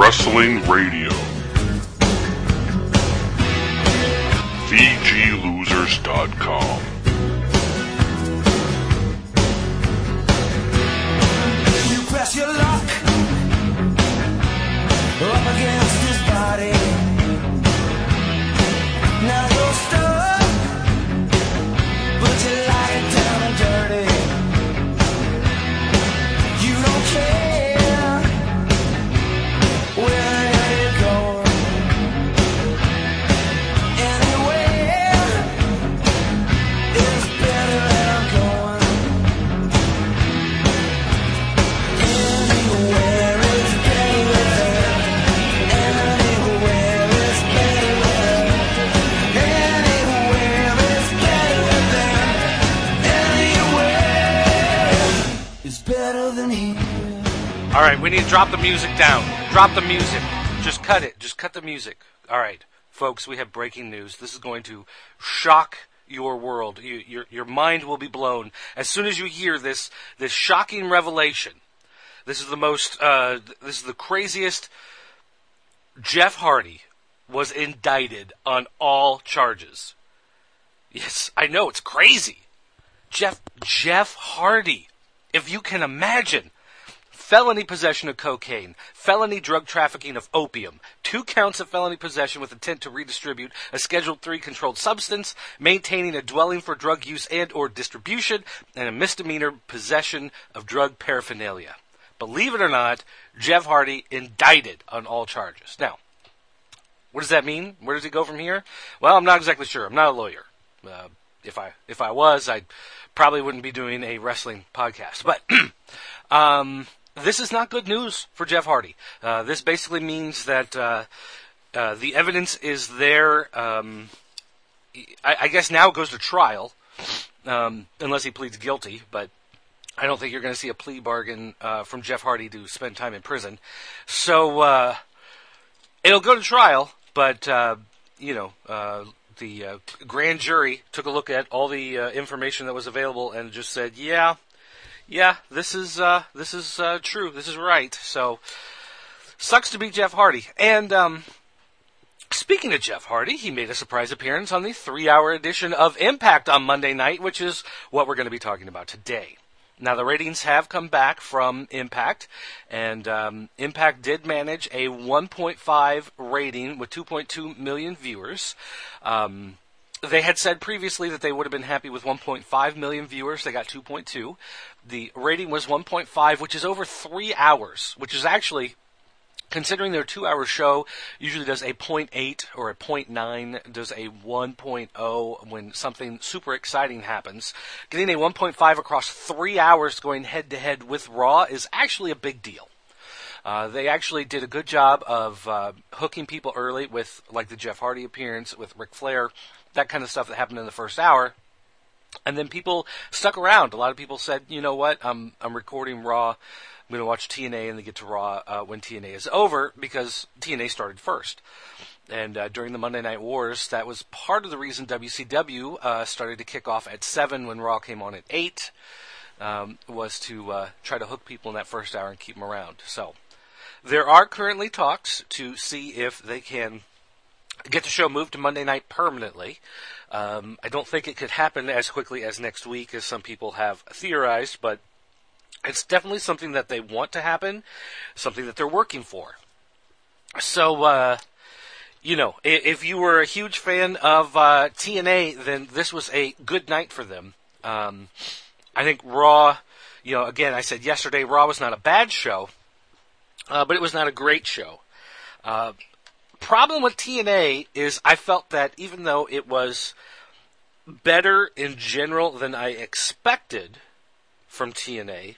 Wrestling Radio. VGLosers.com. You press your luck up against his body. Now you're stuck, but you like it down and dirty. You don't care where you're going. Anywhere is better than I'm going. Anywhere is better than. Anywhere is better than. Anywhere is better than. Anywhere is better than here. All right, we need to drop the music down. Drop the music. Just cut it. Just cut the music. All right, folks, we have breaking news. This is going to shock your world. Your mind will be blown as soon as you hear this shocking revelation. This is the craziest. Jeff Hardy was indicted on all charges. Yes, I know, it's crazy. Jeff Hardy. If you can imagine. Felony possession of cocaine, felony drug trafficking of opium, 2 counts of felony possession with intent to redistribute a Schedule III controlled substance, maintaining a dwelling for drug use and or distribution, and a misdemeanor possession of drug paraphernalia. Believe it or not, Jeff Hardy indicted on all charges. Now, what does that mean? Where does he go from here? Well, I'm not exactly sure. I'm not a lawyer. If I was, I probably wouldn't be doing a wrestling podcast. But this is not good news for Jeff Hardy. This basically means that the evidence is there. I guess now it goes to trial, unless he pleads guilty. But I don't think you're going to see a plea bargain from Jeff Hardy to spend time in prison. So it'll go to trial, but the grand jury took a look at all the information that was available and just said, yeah, this is true. This is right. So, sucks to be Jeff Hardy. And speaking of Jeff Hardy, he made a surprise appearance on the 3-hour edition of Impact on Monday night, which is what we're going to be talking about today. Now, the ratings have come back from Impact, and Impact did manage a 1.5 rating with 2.2 million viewers. They had said previously that they would have been happy with 1.5 million viewers. They got 2.2. The rating was 1.5, which is over 3 hours, which is actually, considering their 2-hour show usually does a 0.8 or a 0.9, does a 1.0 when something super exciting happens. Getting a 1.5 across 3 hours going head-to-head with Raw is actually a big deal. They actually did a good job of hooking people early with, like, the Jeff Hardy appearance, with Ric Flair, that kind of stuff that happened in the first hour. And then people stuck around. A lot of people said, you know what, I'm recording Raw. I'm going to watch TNA and then get to Raw when TNA is over, because TNA started first. And during the Monday Night Wars, that was part of the reason WCW started to kick off at 7 when Raw came on at 8, was to try to hook people in that first hour and keep them around. So there are currently talks to see if they can get the show moved to Monday night permanently. I don't think it could happen as quickly as next week, as some people have theorized, but it's definitely something that they want to happen, something that they're working for. So, if you were a huge fan of TNA, then this was a good night for them. I think Raw, again, I said yesterday, Raw was not a bad show, but it was not a great show. Problem with TNA is I felt that even though it was better in general than I expected from TNA,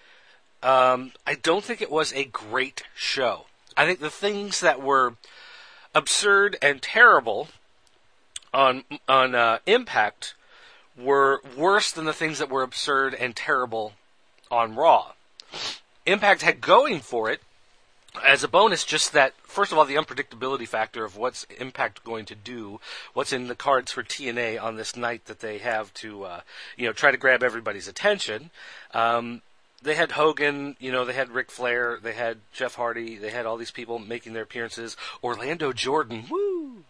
I don't think it was a great show. I think the things that were absurd and terrible on Impact were worse than the things that were absurd and terrible on Raw. Impact had going for it, as a bonus, just that, first of all, the unpredictability factor of what's Impact going to do, what's in the cards for TNA on this night that they have to, try to grab everybody's attention. They had Hogan, they had Ric Flair, they had Jeff Hardy, they had all these people making their appearances. Orlando Jordan, woo!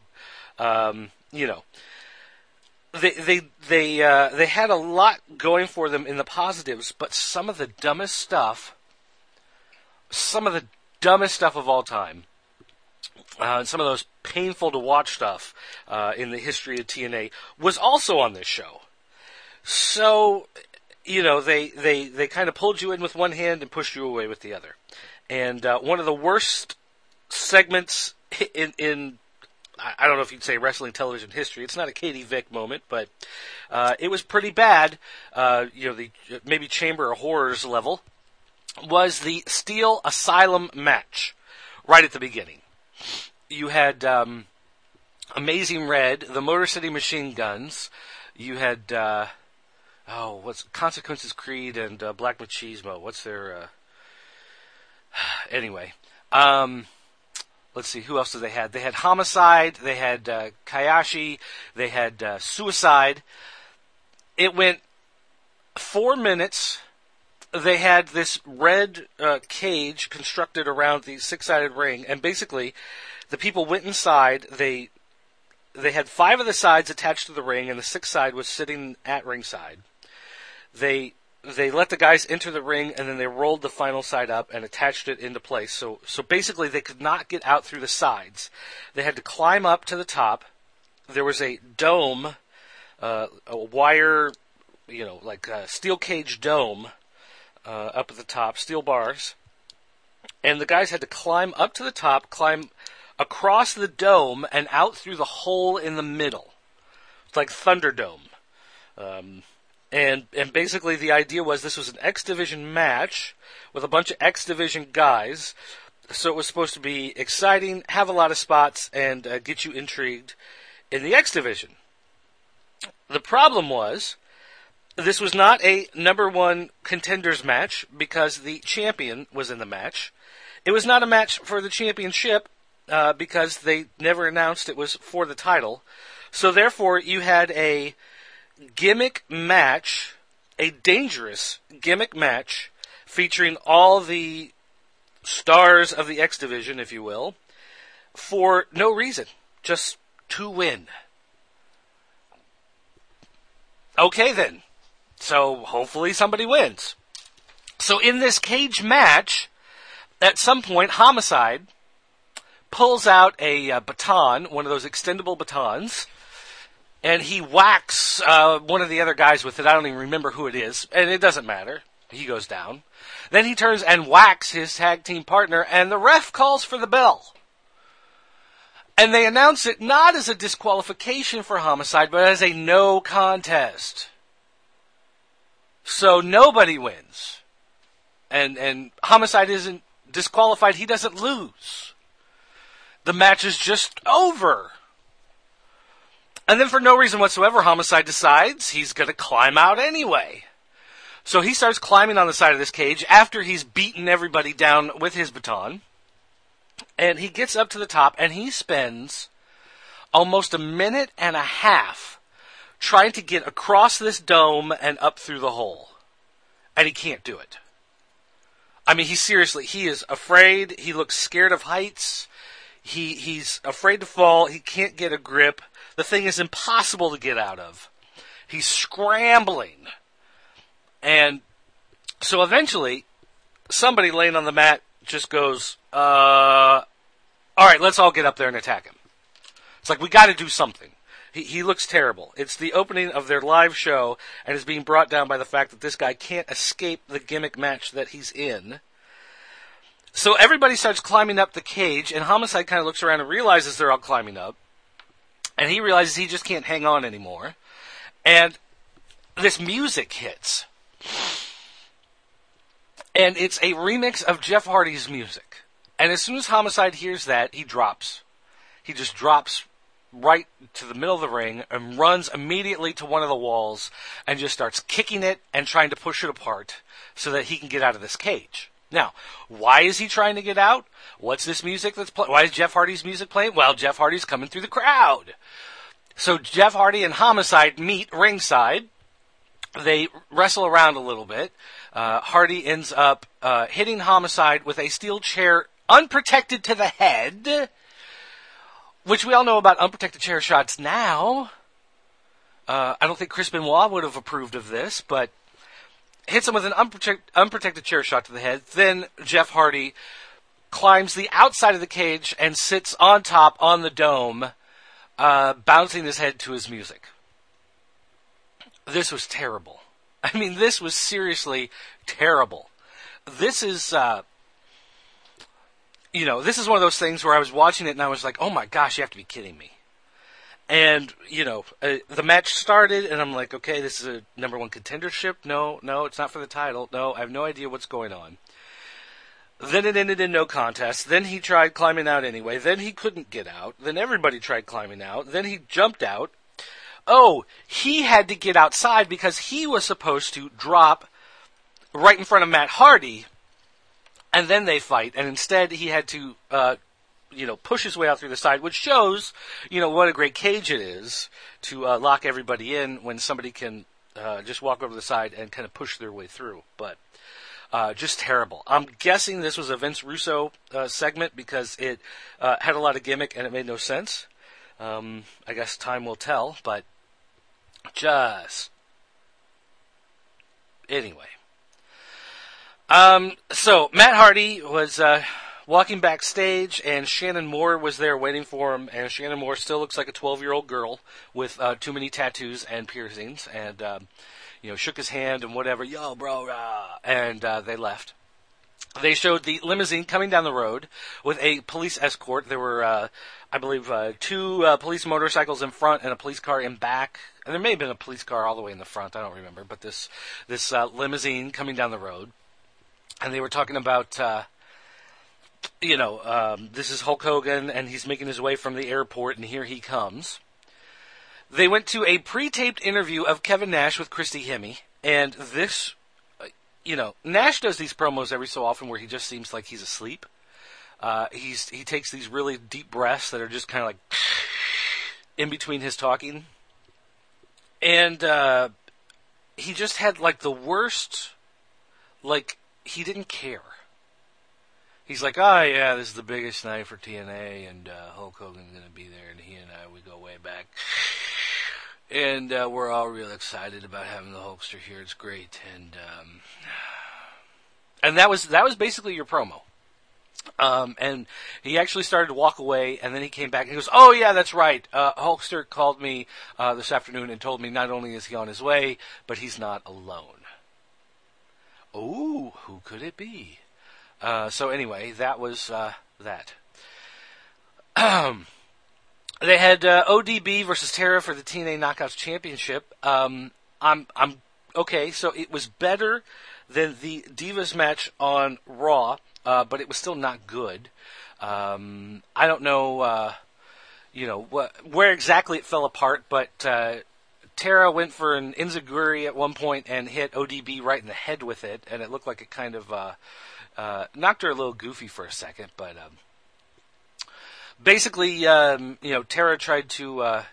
They had a lot going for them in the positives, but some of the dumbest stuff of all time, some of those painful to watch stuff in the history of TNA was also on this show. So, they kind of pulled you in with one hand and pushed you away with the other. And one of the worst segments in I don't know if you'd say wrestling television history. It's not a Katie Vick moment, but it was pretty bad. The maybe Chamber of Horrors level was the Steel Asylum match right at the beginning. You had Amazing Red, the Motor City Machine Guns. You had what's Consequences Creed and Black Machismo. What's their anyway? Let's see, who else did they have? They had Homicide, they had Kayashi, they had Suicide. It went 4 minutes. They had this red cage constructed around the six-sided ring, and basically the people went inside. They had 5 of the sides attached to the ring, and the sixth side was sitting at ringside. They let the guys enter the ring, and then they rolled the final side up and attached it into place. So basically, they could not get out through the sides. They had to climb up to the top. There was a dome, a wire, like a steel cage dome up at the top, steel bars. And the guys had to climb up to the top, climb across the dome, and out through the hole in the middle. It's like Thunderdome. And basically the idea was this was an X Division match with a bunch of X Division guys. So it was supposed to be exciting, have a lot of spots, and get you intrigued in the X Division. The problem was, this was not a number 1 contenders match because the champion was in the match. It was not a match for the championship because they never announced it was for the title. So therefore, you had a gimmick match, a dangerous gimmick match, featuring all the stars of the X Division, if you will, for no reason, just to win. Okay then, so hopefully somebody wins. So in this cage match, at some point, Homicide pulls out a baton, one of those extendable batons, and he whacks one of the other guys with it. I don't even remember who it is, and it doesn't matter. He goes down. Then he turns and whacks his tag team partner, and the ref calls for the bell. And they announce it not as a disqualification for Homicide, but as a no contest. So nobody wins. And Homicide isn't disqualified. He doesn't lose. The match is just over. And then for no reason whatsoever, Homicide decides he's going to climb out anyway. So he starts climbing on the side of this cage after he's beaten everybody down with his baton. And he gets up to the top and he spends almost a minute and a half trying to get across this dome and up through the hole. And he can't do it. I mean, he is afraid. He looks scared of heights. He's afraid to fall. He can't get a grip. The thing is impossible to get out of. He's scrambling. And so eventually, somebody laying on the mat just goes, all right, let's all get up there and attack him. It's like, we got to do something. He looks terrible. It's the opening of their live show and is being brought down by the fact that this guy can't escape the gimmick match that he's in. So everybody starts climbing up the cage, and Homicide kind of looks around and realizes they're all climbing up. And he realizes he just can't hang on anymore. And this music hits. And it's a remix of Jeff Hardy's music. And as soon as Homicide hears that, he drops. He just drops right to the middle of the ring and runs immediately to one of the walls and just starts kicking it and trying to push it apart so that he can get out of this cage. Now, why is he trying to get out? What's this music that's playing? Why is Jeff Hardy's music playing? Well, Jeff Hardy's coming through the crowd. So Jeff Hardy and Homicide meet ringside, They wrestle around a little bit. Hardy ends up hitting Homicide with a steel chair unprotected to the head, which we all know about unprotected chair shots now. I don't think Chris Benoit would have approved of this, but hits him with an unprotected chair shot to the head. Then Jeff Hardy climbs the outside of the cage and sits on top on the dome, bouncing his head to his music. This was terrible. I mean, this was seriously terrible. This is, this is one of those things where I was watching it and I was like, oh my gosh, you have to be kidding me. And, the match started and I'm like, okay, this is a number one contendership. No, it's not for the title. No, I have no idea what's going on. Then it ended in no contest. Then he tried climbing out anyway. Then he couldn't get out. Then everybody tried climbing out. Then he jumped out. Oh, he had to get outside because he was supposed to drop right in front of Matt Hardy, and then they fight. And instead, he had to, push his way out through the side, which shows, what a great cage it is to lock everybody in when somebody can just walk over the side and kind of push their way through. But just terrible. I'm guessing this was a Vince Russo segment because it had a lot of gimmick and it made no sense. I guess time will tell, but just anyway. So Matt Hardy was walking backstage, and Shannon Moore was there waiting for him. And Shannon Moore still looks like a 12-year-old girl with too many tattoos and piercings, and shook his hand and whatever, yo, bro, rah, and they left. They showed the limousine coming down the road with a police escort. There were, I believe, two police motorcycles in front and a police car in back. And there may have been a police car all the way in the front. I don't remember. But this limousine coming down the road. And they were talking about, this is Hulk Hogan, and he's making his way from the airport, and here he comes. They went to a pre-taped interview of Kevin Nash with Christy Hemme, and this... Nash does these promos every so often where he just seems like he's asleep. He takes these really deep breaths that are just kind of like in between his talking. And he just had like the worst, like he didn't care. He's like, oh yeah, this is the biggest night for TNA and Hulk Hogan's going to be there and he and I, we go way back. And we're all real excited about having the Hulkster here. It's great, and that was basically your promo. And he actually started to walk away, and then he came back and he goes, "Oh yeah, that's right. Hulkster called me this afternoon and told me not only is he on his way, but he's not alone." Ooh, who could it be? So anyway, that was that. They had ODB versus Tara for the TNA Knockouts Championship. I'm okay. So it was better than the Divas match on Raw, but it was still not good. I don't know, where exactly it fell apart, but Tara went for an enziguri at one point and hit ODB right in the head with it, and it looked like it kind of knocked her a little goofy for a second, but. Basically, Tara tried to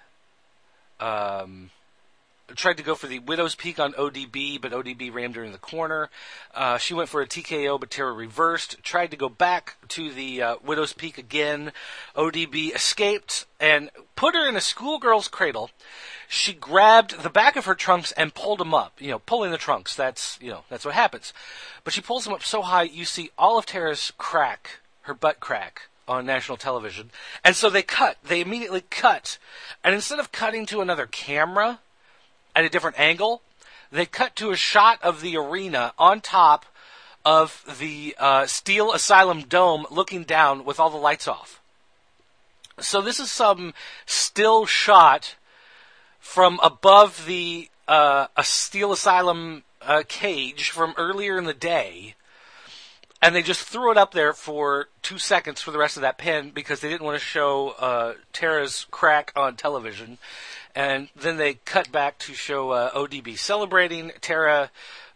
go for the Widow's Peak on ODB, but ODB rammed her in the corner. She went for a TKO, but Tara reversed. Tried to go back to the Widow's Peak again. ODB escaped and put her in a schoolgirl's cradle. She grabbed the back of her trunks and pulled them up. Pulling the trunks. That's what happens. But she pulls them up so high, you see all of Tara's crack, her butt crack, on national television. And so they immediately cut. And instead of cutting to another camera at a different angle, they cut to a shot of the arena on top of the Steel Asylum Dome looking down with all the lights off. So this is some still shot from above the Steel Asylum cage from earlier in the day. And they just threw it up there for 2 seconds for the rest of that pin because they didn't want to show Tara's crack on television. And then they cut back to show ODB celebrating. Tara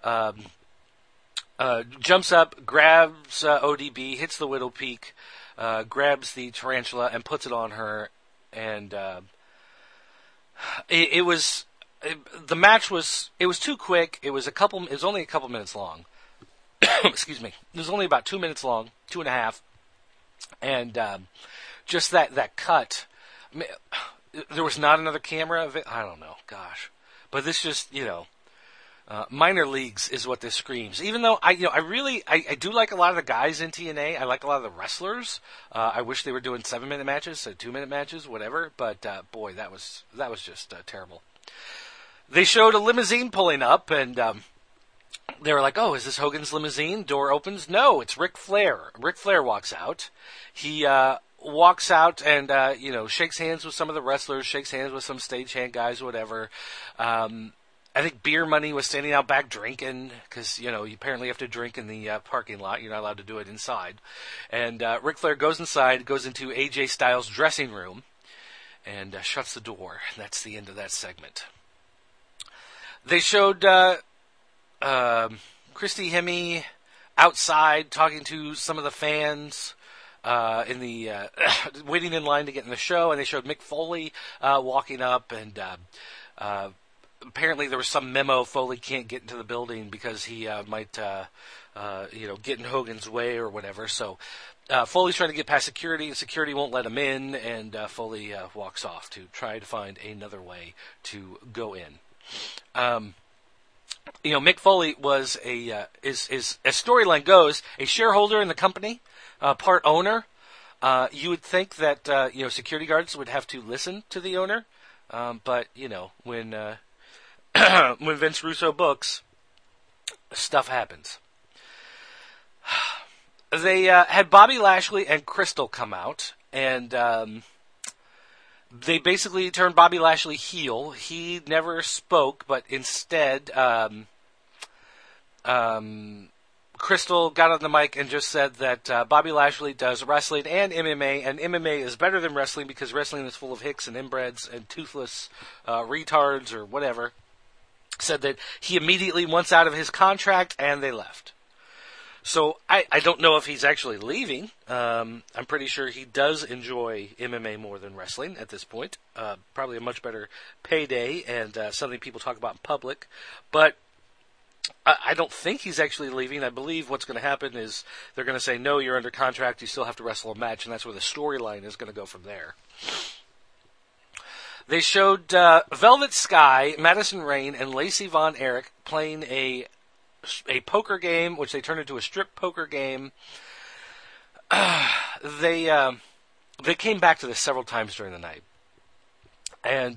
jumps up, grabs ODB, hits the Widow Peak, grabs the tarantula and puts it on her. And it was the match was too quick. It was only a couple minutes long. Excuse me. It was only about 2 minutes long, 2.5, and just that cut. I mean, there was not another camera of it. I don't know, gosh, but this just minor leagues is what this screams. Even though I do like a lot of the guys in TNA. I like a lot of the wrestlers. I wish they were doing 7-minute matches, 2-minute matches, whatever. But boy, that was just terrible. They showed a limousine pulling up, and they were like, "Oh, is this Hogan's limousine?" Door opens. No, it's Ric Flair. Ric Flair walks out. He walks out and shakes hands with some of the wrestlers, shakes hands with some stagehand guys, whatever. I think Beer Money was standing out back drinking because you apparently have to drink in the parking lot. You're not allowed to do it inside. And Ric Flair goes inside, goes into AJ Styles' dressing room, and shuts the door. And that's the end of that segment. They showed Christy Hemme outside talking to some of the fans in the waiting in line to get in the show, and they showed Mick Foley walking up, and apparently there was some memo Foley can't get into the building because he might get in Hogan's way or whatever. So Foley's trying to get past security, and security won't let him in, and Foley walks off to try to find another way to go in. Mick Foley was is as storyline goes, a shareholder in the company, part owner. You would think that security guards would have to listen to the owner, but when when Vince Russo books, stuff happens. They had Bobby Lashley and Crystal come out, and they basically turned Bobby Lashley heel. He never spoke, but instead, Crystal got on the mic and just said that Bobby Lashley does wrestling and MMA, and MMA is better than wrestling because wrestling is full of hicks and inbreds and toothless retards or whatever. Said that he immediately wants out of his contract, and they left. So I don't know if he's actually leaving. I'm pretty sure he does enjoy MMA more than wrestling at this point. Probably a much better payday and something people talk about in public. But I don't think he's actually leaving. I believe what's going to happen is they're going to say, no, you're under contract, you still have to wrestle a match, and that's where the storyline is going to go from there. They showed Velvet Sky, Madison Rayne, and Lacey Von Erich playing a poker game, which they turned into a strip poker game. They came back to this several times during the night, and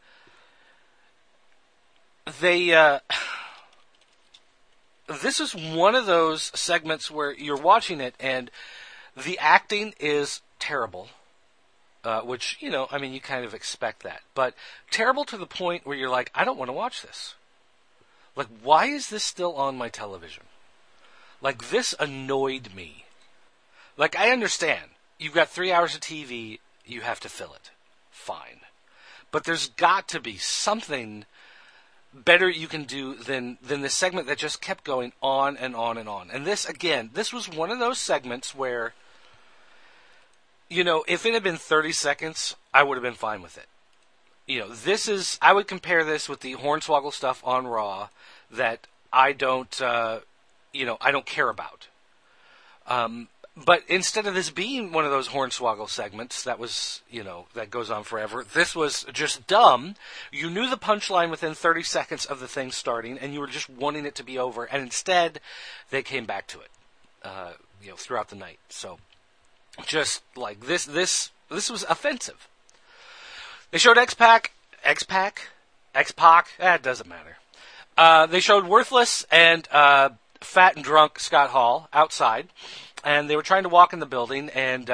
this is one of those segments where you're watching it and the acting is terrible, which you kind of expect that, but terrible to the point where you're like, I don't want to watch this. Like, why is this still on my television? Like, this annoyed me. Like, I understand. You've got 3 hours of TV, you have to fill it. Fine. But there's got to be something better you can do than this segment that just kept going on and on and on. And this was one of those segments where, if it had been 30 seconds, I would have been fine with it. I would compare this with the Hornswoggle stuff on Raw that I don't care about. But instead of this being one of those Hornswoggle segments that goes on forever, this was just dumb. You knew the punchline within 30 seconds of the thing starting, and you were just wanting it to be over, and instead they came back to it, throughout the night. So, just like this was offensive. They showed X-Pac, it doesn't matter. They showed Worthless and fat and drunk Scott Hall outside, and they were trying to walk in the building, and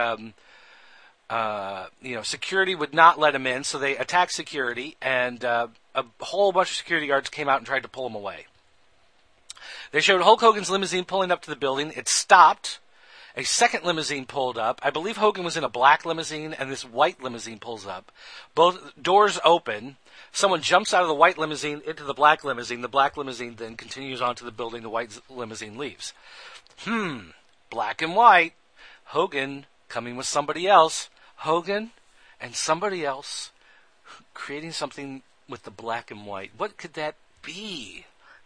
security would not let them in, so they attacked security, and a whole bunch of security guards came out and tried to pull them away. They showed Hulk Hogan's limousine pulling up to the building. It stopped. A second limousine pulled up. I believe Hogan was in a black limousine, and this white limousine pulls up. Both doors open. Someone jumps out of the white limousine into the black limousine. The black limousine then continues on to the building. The white limousine leaves. Black and white. Hogan coming with somebody else. Hogan and somebody else creating something with the black and white. What could that be?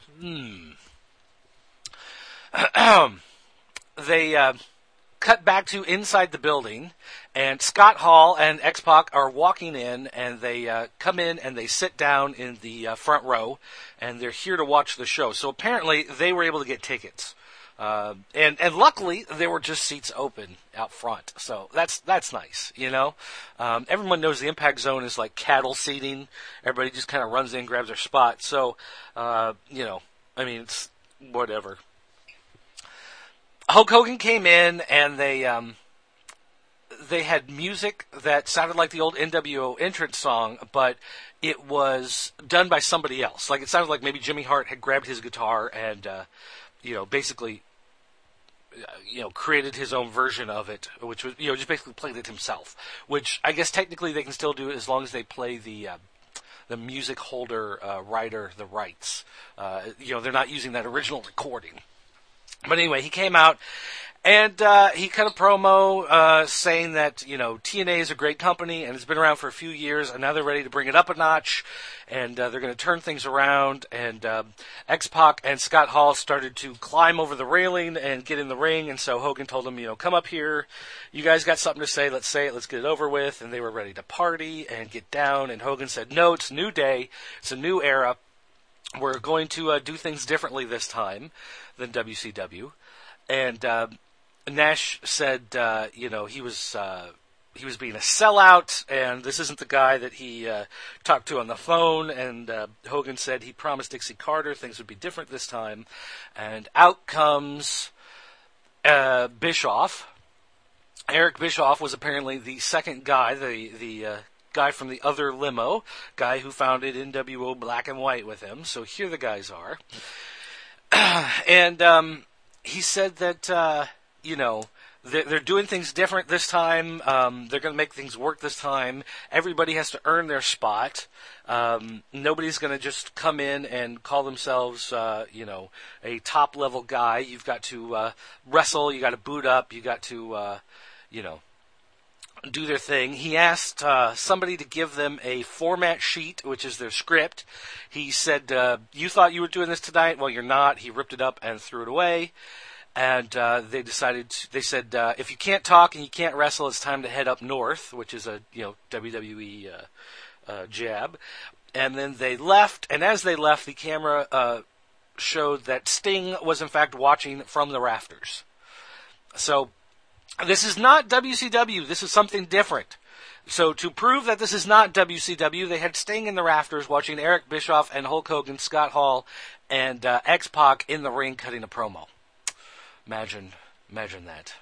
They cut back to inside the building, and Scott Hall and X-Pac are walking in, and they come in and they sit down in the front row, and they're here to watch the show. So apparently they were able to get tickets. And luckily there were just seats open out front. So that's nice, you know. Everyone knows the Impact Zone is like cattle seating. Everybody just kind of runs in, grabs their spot. So, you know, I mean, it's whatever. Hulk Hogan came in, and they had music that sounded like the old NWO entrance song, but it was done by somebody else. Like, it sounded like maybe Jimmy Hart had grabbed his guitar and, you know, basically, you know, created his own version of it, which was, you know, just basically played it himself. Which I guess technically they can still do as long as they play the music holder writer the rights. You know, they're not using that original recording. But anyway, he came out, and he cut a promo saying that, you know, TNA is a great company, and it's been around for a few years, and now they're ready to bring it up a notch, and they're going to turn things around. And X-Pac and Scott Hall started to climb over the railing and get in the ring, and so Hogan told them, you know, come up here. You guys got something to say. Let's say it. Let's get it over with. And they were ready to party and get down, and Hogan said, no, it's a new day. It's a new era. We're going to do things differently this time than WCW. And Nash said, you know, he was being a sellout, and this isn't the guy that he talked to on the phone. And Hogan said he promised Dixie Carter things would be different this time. And out comes Bischoff. Eric Bischoff was apparently the second guy, the guy from the other limo, guy who founded NWO Black and White with him. So here the guys are. And he said that, you know, they're doing things different this time. They're going to make things work this time. Everybody has to earn their spot. Nobody's going to just come in and call themselves, you know, a top-level guy. You've got to wrestle. You got to boot up. You got to, you know, do their thing. He asked somebody to give them a format sheet, which is their script. He said, you thought you were doing this tonight? Well, you're not. He ripped it up and threw it away. And they said, if you can't talk and you can't wrestle, it's time to head up north, which is a, you know, WWE jab. And then they left, and as they left, the camera showed that Sting was in fact watching from the rafters. So this is not WCW. This is something different. So to prove that this is not WCW, they had Sting in the rafters watching Eric Bischoff and Hulk Hogan, Scott Hall, and X-Pac in the ring cutting a promo. Imagine that.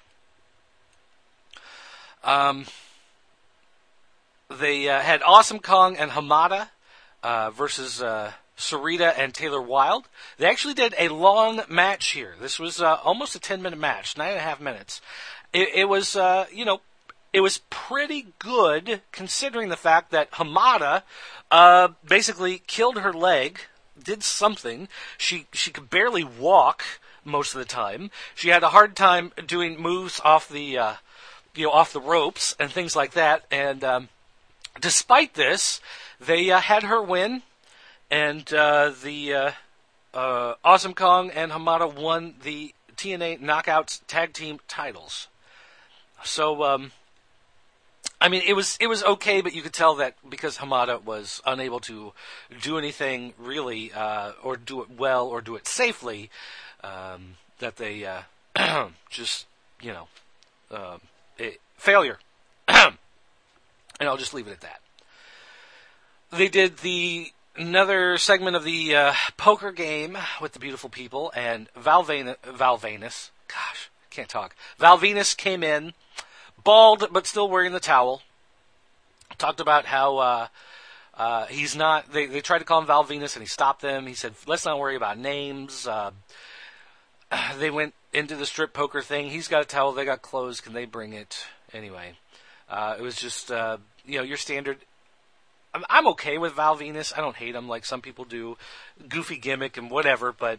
They had Awesome Kong and Hamada versus Sarita and Taylor Wilde. They actually did a long match here. This was almost a 10-minute match, 9.5 minutes. It was, you know, it was pretty good considering the fact that Hamada basically killed her leg, did something. She could barely walk most of the time. She had a hard time doing moves off the, you know, off the ropes and things like that. And despite this, they had her win, and the Awesome Kong and Hamada won the TNA Knockouts Tag Team titles. So, I mean, it was okay, but you could tell that because Hamada was unable to do anything really, or do it well, or do it safely, that they just, you know, failure. And I'll just leave it at that. They did another segment of the poker game with the beautiful people, and Val Venis, gosh, can't talk. Val Venis came in, bald but still wearing the towel. Talked about how he's not. They tried to call him Val Venis, and he stopped them. He said, "Let's not worry about names." They went into the strip poker thing. He's got a towel. They got clothes. Can they bring it? Anyway, it was just you know, your standard. I'm okay with Val Venis. I don't hate him like some people do. Goofy gimmick and whatever, but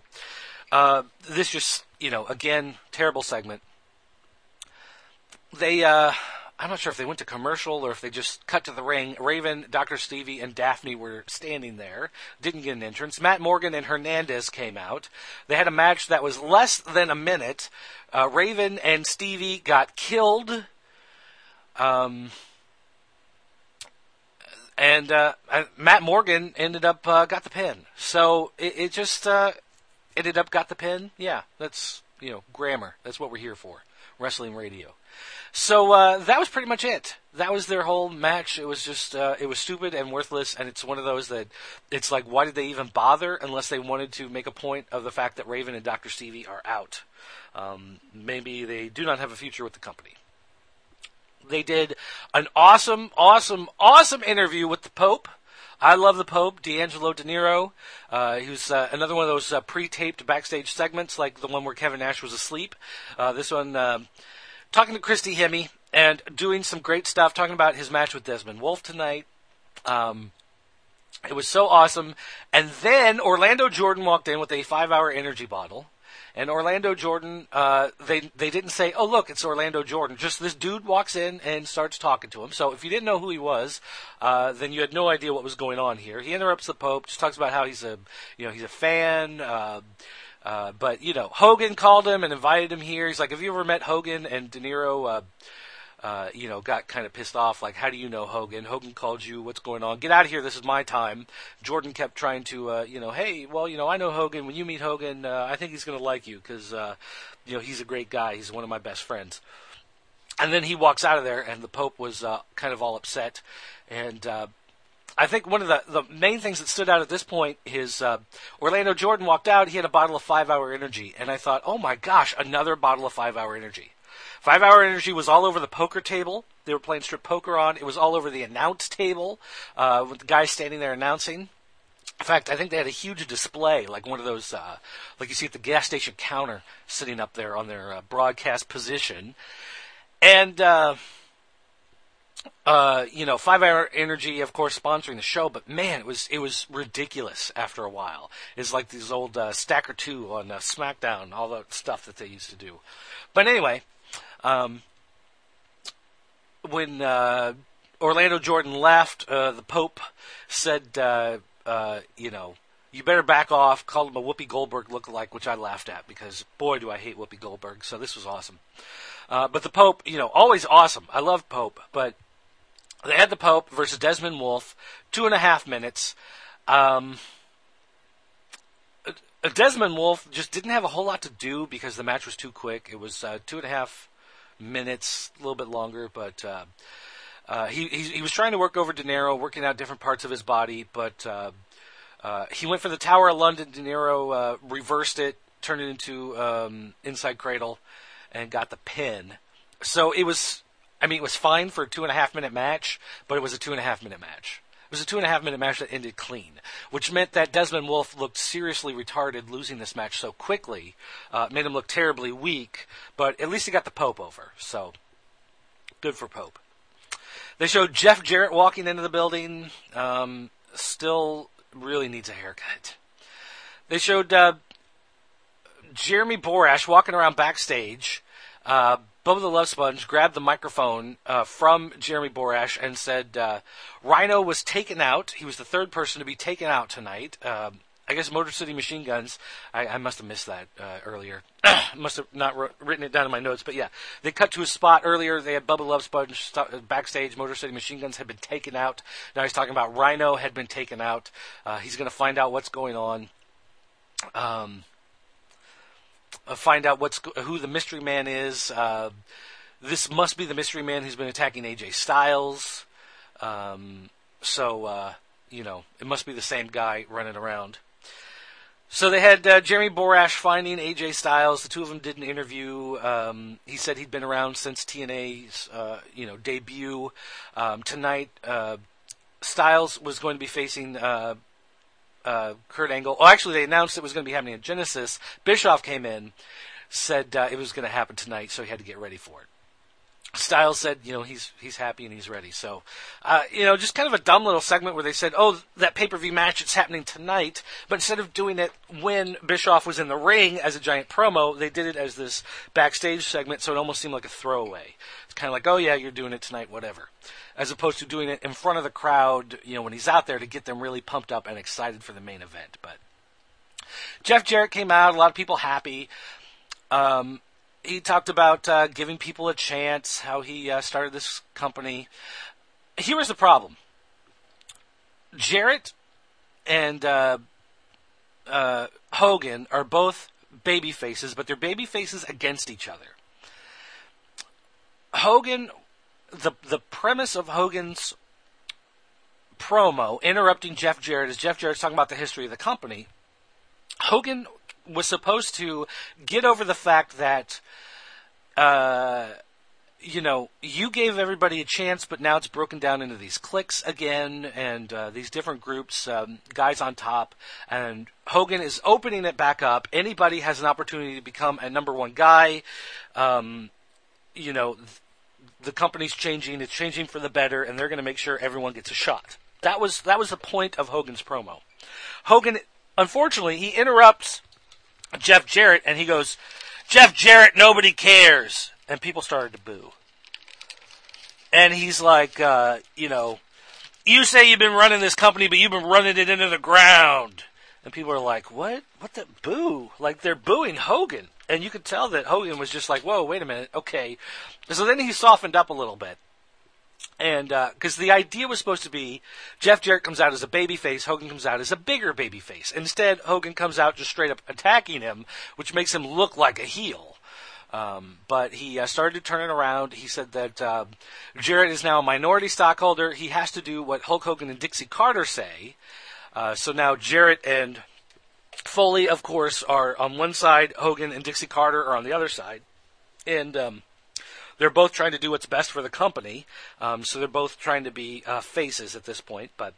this just, you know, again, terrible segment. They I'm not sure if they went to commercial or if they just cut to the ring. Raven, Dr. Stevie, and Daphne were standing there. Didn't get an entrance. Matt Morgan and Hernandez came out. They had a match that was less than a minute. Raven and Stevie got killed. And Matt Morgan ended up got the pin. So it just ended up got the pin. Yeah, that's, grammar. That's what we're here for. Wrestling radio. So that was pretty much it. That was their whole match. It was just, it was stupid and worthless, and it's one of those that it's like, why did they even bother unless they wanted to make a point of the fact that Raven and Dr. Stevie are out. Maybe they do not have a future with the company. They did an awesome interview with the Pope. I love the Pope, D'Angelo De Niro. He was another one of those pre-taped backstage segments, like the one where Kevin Nash was asleep. This one, talking to Christy Hemme and doing some great stuff, talking about his match with Desmond Wolfe tonight. It was so awesome. And then Orlando Jordan walked in with a 5-hour energy bottle. And Orlando Jordan, they didn't say, oh, look, it's Orlando Jordan. Just this dude walks in and starts talking to him. So if you didn't know who he was, then you had no idea what was going on here. He interrupts the Pope, just talks about how he's a fan. But Hogan called him and invited him here. He's like, have you ever met Hogan? And De Niro, got kind of pissed off, like, how do you know Hogan? Hogan called you, what's going on? Get out of here, this is my time. Jordan kept trying to, hey, well, I know Hogan. When you meet Hogan, I think he's going to like you because, he's a great guy. He's one of my best friends. And then he walks out of there, and the Pope was kind of all upset. And I think one of the main things that stood out at this point is Orlando Jordan walked out. He had a bottle of 5-hour energy. And I thought, oh, my gosh, another bottle of 5-hour energy. 5-hour energy was all over the poker table. They were playing strip poker on. It was all over the announce table with the guy standing there announcing. In fact, I think they had a huge display, like one of those, like you see at the gas station counter, sitting up there on their broadcast position. And, 5-hour energy, of course, sponsoring the show. But man, it was ridiculous after a while. It's like these old Stacker 2 on SmackDown, all the stuff that they used to do. But anyway. When Orlando Jordan left, the Pope said, you better back off, called him a Whoopi Goldberg lookalike, which I laughed at because, boy, do I hate Whoopi Goldberg, so this was awesome. But the Pope, always awesome. I love Pope, but they had the Pope versus Desmond Wolfe, 2.5 minutes. Desmond Wolfe just didn't have a whole lot to do because the match was too quick. It was 2.5 minutes, a little bit longer, but he was trying to work over De Niro, working out different parts of his body, but he went for the Tower of London. De Niro reversed it, turned it into inside cradle, and got the pin. So it was fine for a 2.5 minute match, but it was a 2.5 minute match. It was a 2.5 minute match that ended clean, which meant that Desmond Wolfe looked seriously retarded losing this match so quickly. Made him look terribly weak, but at least he got the Pope over, so good for Pope. They showed Jeff Jarrett walking into the building, still really needs a haircut. They showed Jeremy Borash walking around backstage. Bubba the Love Sponge grabbed the microphone from Jeremy Borash and said Rhino was taken out. He was the third person to be taken out tonight. I guess Motor City Machine Guns. I must have missed that earlier. Must have not written it down in my notes. But yeah, they cut to a spot earlier. They had Bubba the Love Sponge backstage. Motor City Machine Guns had been taken out. Now he's talking about Rhino had been taken out. He's going to find out what's going on. Find out who the mystery man is. This must be the mystery man who's been attacking AJ Styles. It must be the same guy running around. So they had Jeremy Borash finding AJ Styles. The two of them did an interview. He said he'd been around since TNA's debut. Tonight, Styles was going to be facing Kurt Angle. Oh, actually, they announced it was going to be happening at Genesis. Bischoff came in, said it was going to happen tonight, so he had to get ready for it. Styles said, he's happy and he's ready. So, just kind of a dumb little segment where they said, oh, that pay-per-view match, it's happening tonight. But instead of doing it when Bischoff was in the ring as a giant promo, they did it as this backstage segment, so it almost seemed like a throwaway. It's kind of like, oh, yeah, you're doing it tonight, whatever. As opposed to doing it in front of the crowd, when he's out there to get them really pumped up and excited for the main event. But Jeff Jarrett came out, a lot of people happy. He talked about giving people a chance, how he started this company. Here was the problem. Jarrett and Hogan are both baby faces, but they're baby faces against each other. Hogan, the premise of Hogan's promo, interrupting Jeff Jarrett, as Jeff Jarrett's talking about the history of the company, Hogan was supposed to get over the fact that, you gave everybody a chance, but now it's broken down into these cliques again, and these different groups, guys on top, and Hogan is opening it back up. Anybody has an opportunity to become a number one guy. The company's changing, it's changing for the better, and they're going to make sure everyone gets a shot. That was the point of Hogan's promo. Hogan, unfortunately, he interrupts Jeff Jarrett, and he goes, Jeff Jarrett, nobody cares. And people started to boo. And he's like, you say you've been running this company, but you've been running it into the ground. And people are like, what? What the boo? Like, they're booing Hogan. And you could tell that Hogan was just like, whoa, wait a minute, okay. So then he softened up a little bit. And, because the idea was supposed to be, Jeff Jarrett comes out as a babyface, Hogan comes out as a bigger babyface. Instead, Hogan comes out just straight up attacking him, which makes him look like a heel. But he started to turn it around. He said that Jarrett is now a minority stockholder. He has to do what Hulk Hogan and Dixie Carter say. So now Jarrett and Foley, of course, are on one side. Hogan and Dixie Carter are on the other side. And they're both trying to do what's best for the company. So they're both trying to be faces at this point. But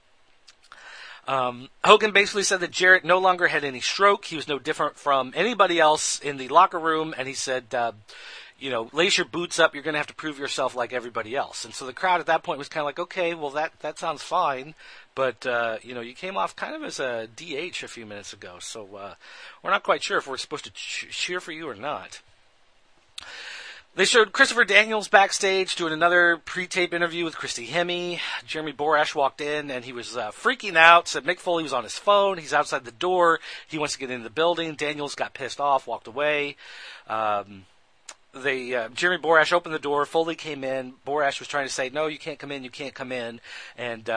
Hogan basically said that Jarrett no longer had any stroke. He was no different from anybody else in the locker room. And he said, lace your boots up. You're going to have to prove yourself like everybody else. And so the crowd at that point was kind of like, okay, well, that sounds fine. But, you came off kind of as a DH a few minutes ago. So we're not quite sure if we're supposed to cheer for you or not. They showed Christopher Daniels backstage doing another pre-tape interview with Christy Hemme. Jeremy Borash walked in, and he was freaking out, said Mick Foley was on his phone. He's outside the door. He wants to get into the building. Daniels got pissed off, walked away. Jeremy Borash opened the door. Foley came in. Borash was trying to say, no, you can't come in, you can't come in. And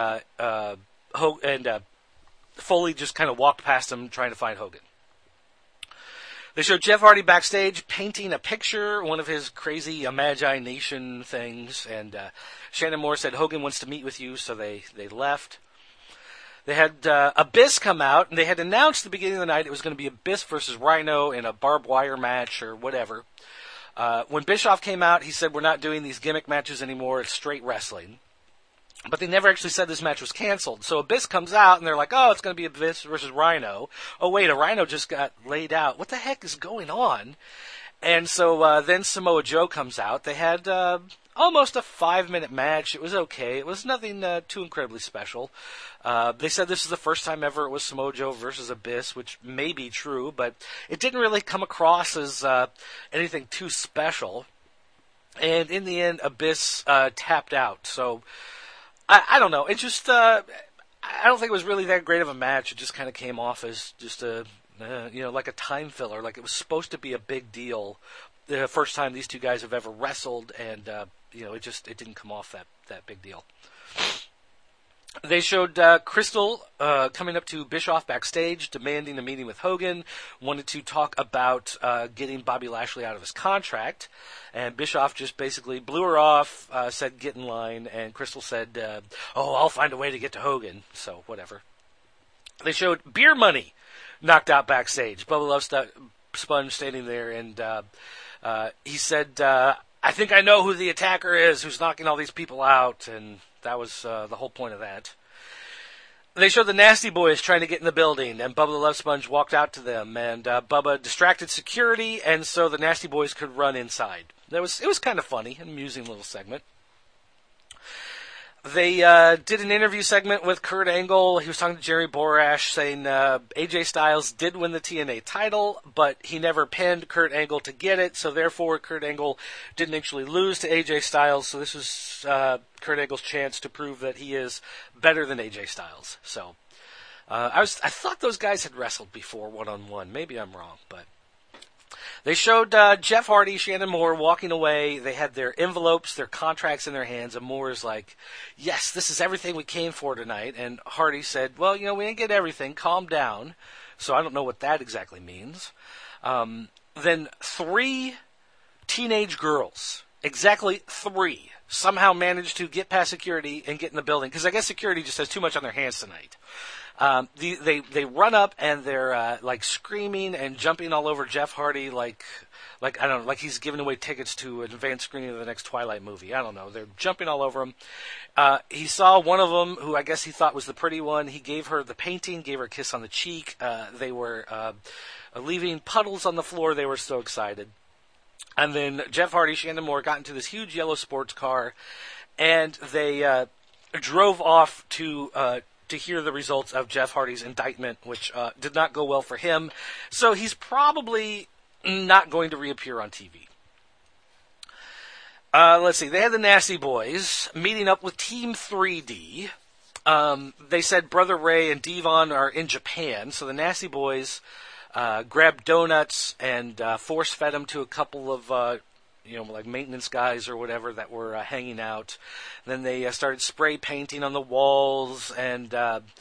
Foley just kind of walked past him trying to find Hogan. They showed Jeff Hardy backstage painting a picture, one of his crazy imagination things, and Shannon Moore said, Hogan wants to meet with you, so they left. They had Abyss come out, and they had announced at the beginning of the night it was going to be Abyss versus Rhino in a barbed wire match or whatever. When Bischoff came out, he said, we're not doing these gimmick matches anymore, it's straight wrestling. But they never actually said this match was canceled. So Abyss comes out, and they're like, oh, it's going to be Abyss versus Rhino. Oh, wait, a Rhino just got laid out. What the heck is going on? And so then Samoa Joe comes out. They had almost a 5-minute match. It was okay. It was nothing too incredibly special. They said this is the first time ever it was Samoa Joe versus Abyss, which may be true, but it didn't really come across as anything too special. And in the end, Abyss tapped out. So I don't know. It just, I don't think it was really that great of a match. It just kind of came off as just like a time filler. Like it was supposed to be a big deal the first time these two guys have ever wrestled, and, it didn't come off that big deal. They showed Crystal coming up to Bischoff backstage, demanding a meeting with Hogan, wanted to talk about getting Bobby Lashley out of his contract, and Bischoff just basically blew her off, said get in line, and Crystal said, I'll find a way to get to Hogan, so whatever. They showed Beer Money knocked out backstage. Bubba Love Sponge standing there, and he said, I think I know who the attacker is who's knocking all these people out, and that was the whole point of that. They showed the Nasty Boys trying to get in the building, and Bubba the Love Sponge walked out to them, and Bubba distracted security, and so the Nasty Boys could run inside. It was kind of funny, an amusing little segment. They did an interview segment with Kurt Angle. He was talking to Jerry Borash, saying AJ Styles did win the TNA title, but he never pinned Kurt Angle to get it, so therefore Kurt Angle didn't actually lose to AJ Styles, so this was Kurt Angle's chance to prove that he is better than AJ Styles. So I thought those guys had wrestled before one-on-one. Maybe I'm wrong, but... They showed Jeff Hardy, Shannon Moore walking away. They had their envelopes, their contracts in their hands, and Moore's like, yes, this is everything we came for tonight. And Hardy said, well, we didn't get everything. Calm down. So I don't know what that exactly means. Then 3 teenage girls, exactly 3, somehow managed to get past security and get in the building, because I guess security just has too much on their hands tonight. They run up and they're like screaming and jumping all over Jeff Hardy like I don't know, like he's giving away tickets to an advanced screening of the next Twilight movie. I don't know. They're jumping all over him. He saw one of them, who I guess he thought was the pretty one. He gave her the painting, gave her a kiss on the cheek. They were leaving puddles on the floor. They were so excited. And then Jeff Hardy, Shannon Moore got into this huge yellow sports car, and they drove off to hear the results of Jeff Hardy's indictment, which did not go well for him. So he's probably not going to reappear on TV. Let's see. They had the Nasty Boys meeting up with Team 3D. They said Brother Ray and Devon are in Japan, so the Nasty Boys grabbed donuts and force-fed them to a couple of like maintenance guys or whatever that were hanging out. Then they started spray painting on the walls, and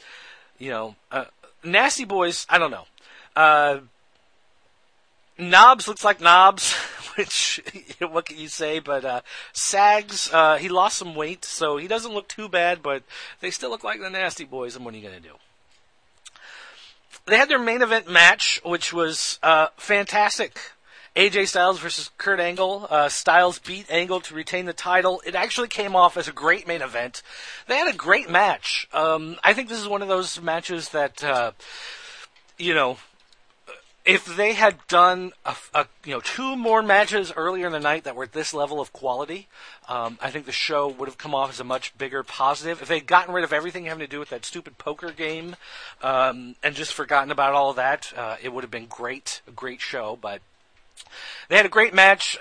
Nasty Boys, I don't know. Knobs looks like Knobs, which, what can you say, but Sags, he lost some weight, so he doesn't look too bad, but they still look like the Nasty Boys, and what are you going to do? They had their main event match, which was fantastic. AJ Styles versus Kurt Angle. Styles beat Angle to retain the title. It actually came off as a great main event. They had a great match. I think this is one of those matches that, if they had done 2 more matches earlier in the night that were at this level of quality, I think the show would have come off as a much bigger positive. If they'd gotten rid of everything having to do with that stupid poker game, and just forgotten about all of that, it would have been great, a great show. But they had a great match.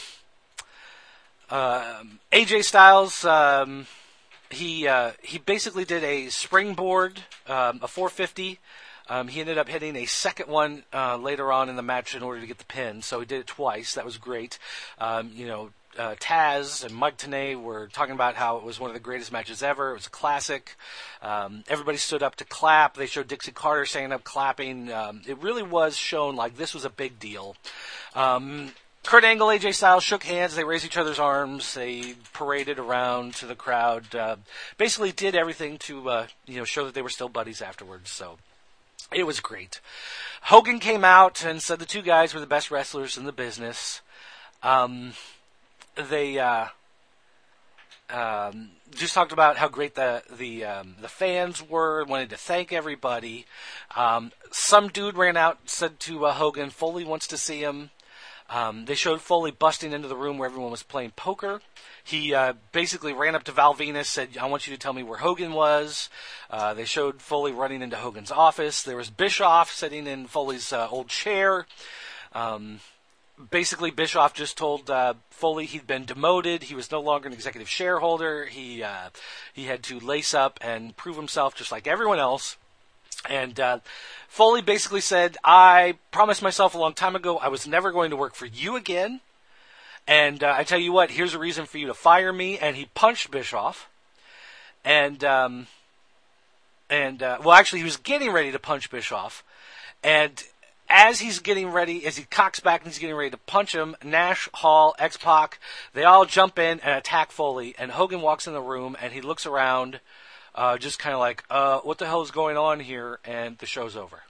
AJ Styles, he basically did a springboard, a 450. He ended up hitting a second one later on in the match in order to get the pin, so he did it twice. That was great. Taz and Mike Tenay were talking about how it was one of the greatest matches ever. It was a classic. Everybody stood up to clap. They showed Dixie Carter standing up clapping. It really was shown like this was a big deal. Kurt Angle, AJ Styles shook hands. They raised each other's arms. They paraded around to the crowd. Basically did everything to show that they were still buddies afterwards. So it was great. Hogan came out and said the 2 guys were the best wrestlers in the business. They just talked about how great the fans were, wanted to thank everybody. Some dude ran out and said to Hogan, Foley wants to see him. They showed Foley busting into the room where everyone was playing poker. He basically ran up to Val Venus, said, I want you to tell me where Hogan was. They showed Foley running into Hogan's office. There was Bischoff sitting in Foley's old chair. Basically, Bischoff just told Foley he'd been demoted. He was no longer an executive shareholder. He had to lace up and prove himself just like everyone else. And Foley basically said, I promised myself a long time ago I was never going to work for you again. And I tell you what, here's a reason for you to fire me. And he punched Bischoff. And actually, he was getting ready to punch Bischoff. And as he cocks back and he's getting ready to punch him, Nash, Hall, X-Pac, they all jump in and attack Foley. And Hogan walks in the room and he looks around, just kind of like, what the hell is going on here? And the show's over.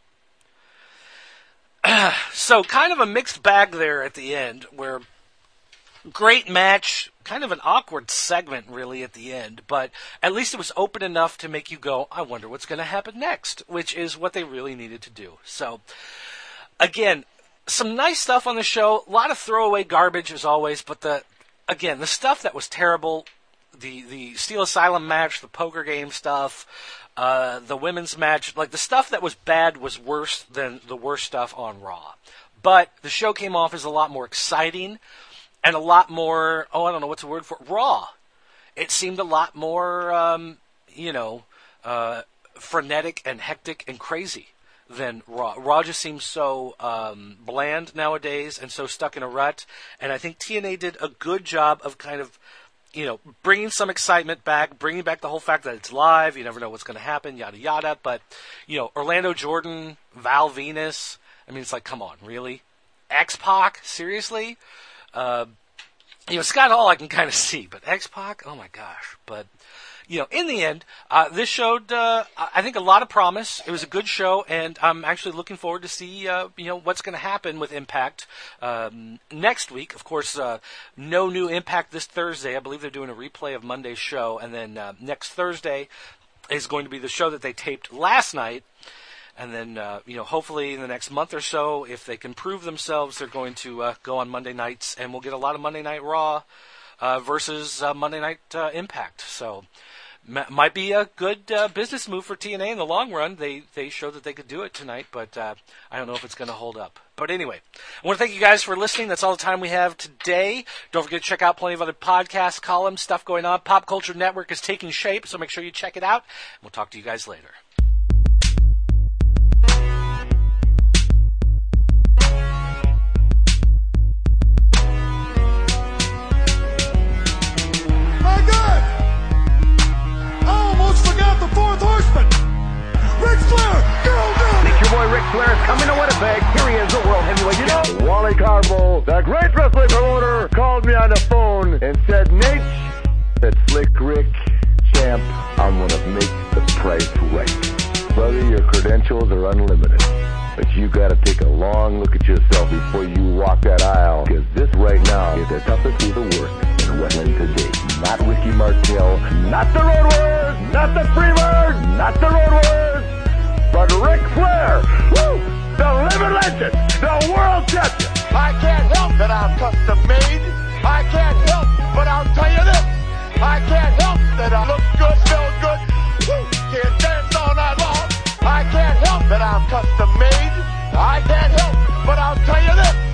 So kind of a mixed bag there at the end, where great match, kind of an awkward segment, really, at the end. But at least it was open enough to make you go, I wonder what's going to happen next, which is what they really needed to do. So, again, some nice stuff on the show. A lot of throwaway garbage, as always. But, the stuff that was terrible, the Steel Asylum match, the poker game stuff, the women's match, like the stuff that was bad was worse than the worst stuff on Raw. But the show came off as a lot more exciting and a lot more, I don't know what's the word for it, raw. It seemed a lot more, frenetic and hectic and crazy than Raw. Raw just seems so bland nowadays and so stuck in a rut. And I think TNA did a good job of kind of, bringing some excitement back, bringing back the whole fact that it's live, you never know what's going to happen, yada, yada. But, Orlando Jordan, Val Venus, I mean, it's like, come on, really? X-Pac? Seriously? Scott Hall I can kind of see, but X-Pac? Oh, my gosh. But, in the end, this showed, I think, a lot of promise. It was a good show, and I'm actually looking forward to see, what's going to happen with Impact next week. Of course, no new Impact this Thursday. I believe they're doing a replay of Monday's show, and then next Thursday is going to be the show that they taped last night. And then, hopefully in the next month or so, if they can prove themselves, they're going to go on Monday nights, and we'll get a lot of Monday Night Raw versus Monday Night Impact. So, might be a good business move for TNA in the long run. They showed that they could do it tonight, but I don't know if it's going to hold up. But anyway, I want to thank you guys for listening. That's all the time we have today. Don't forget to check out plenty of other podcasts, columns, stuff going on. Pop Culture Network is taking shape, so make sure you check it out. We'll talk to you guys later. Ric Flair is coming to Winnipeg. Here he is, the World Heavyweight Champion. Wally Carbo, the great wrestling promoter, called me on the phone and said, Nate, that Slick Rick champ, I'm going to make the price right. Brother, your credentials are unlimited. But you got to take a long look at yourself before you walk that aisle. Because this right now is the toughest piece of work in wrestling today. Not Ricky Martel, not the Road Warriors, not the Freebirds, not the Road Warriors. But Ric Flair, woo, the living legend, the world champion. I can't help that I'm custom made. I can't help, but I'll tell you this. I can't help that I look good, feel good. Woo, can't dance all night long. I can't help that I'm custom made. I can't help, but I'll tell you this.